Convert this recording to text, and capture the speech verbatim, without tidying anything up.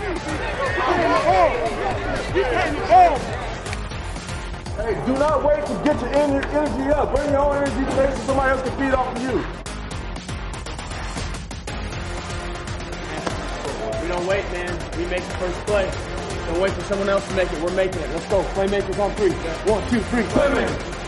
Hey, do not wait to get your ener- energy up. Bring your own energy today so somebody else can feed off of you. We don't wait, man. We make the first play. Don't wait for someone else to make it. We're making it. Let's go. Playmakers on three. One, two, three. Playmakers.